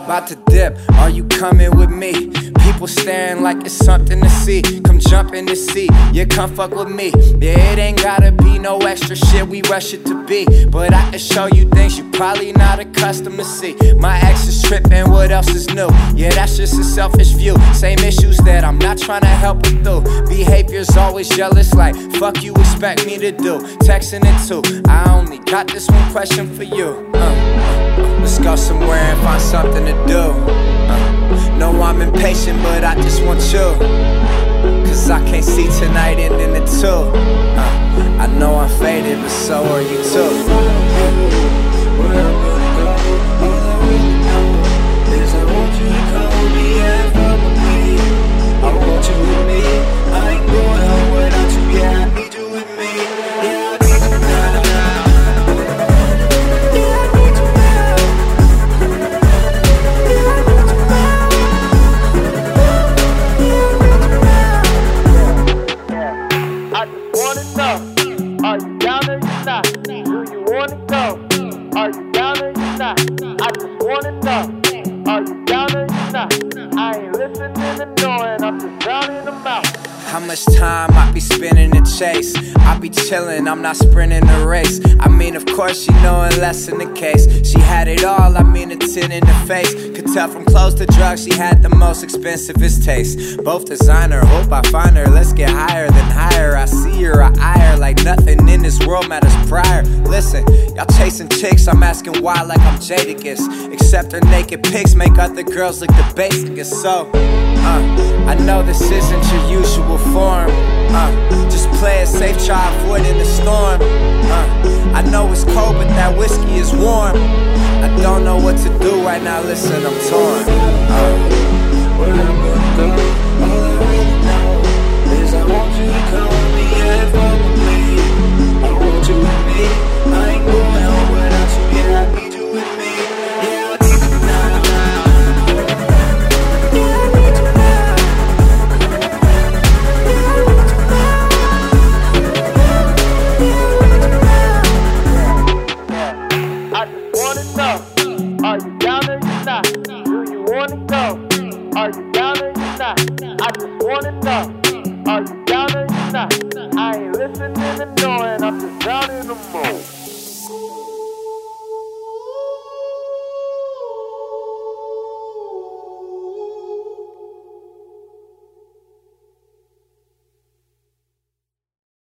about to dip, are you coming with me? People staring like it's something to see. Come jump in the seat, yeah, come fuck with me. Yeah, it ain't gotta be no extra shit we rush it to be, but I can show you things you probably not accustomed to see. My ex is tripping, what else is new? Yeah, that's just a selfish view. Same issues that I'm not trying to help her through. Behavior's always jealous, like fuck you expect me to do. Texting it too, I only got this one question for you. Let's go somewhere and find something to do. No, I'm impatient, but I just want you. Cause I can't see tonight ending it too. I know I'm faded, but so are you too. Where I'm gonna go, all I really know is I want you to come with me and fuck with me. I want you with me, I ain't going home without you. Yeah, I need you with me. Yeah, I need you now. Are you down or you not? Do you wanna go? Are you down or you not? I just wanna know. Are you down or you not? I ain't listening and knowing, I'm just drowning them out. How much time I be spending to chase? I be chillin', I'm not sprinting the race. I mean, of course she knowin' less in the case. She had it all, I mean a 10 in the face. Could tell from clothes to drugs, she had the most expensivest taste. Both designer, hope I find her, let's get higher than higher. I see her, I eye her like nothing in this world matters prior. Listen, y'all chasing chicks, I'm asking why like I'm Jadakiss. Except her naked pics make other girls look the basicest. So, I know this isn't your usual form. Just play it safe, try avoiding the storm. I know it's cold, but that whiskey is warm. I don't know what to do right now, listen, I'm torn. Where I'm gonna go, all I really know is I want you to come with me and fuck with me. I want you with me, I ain't going home without you. Yeah, I need you with me. Yeah, I need you now. I just wanna know. Are you down or you not? Do you wanna go? Are you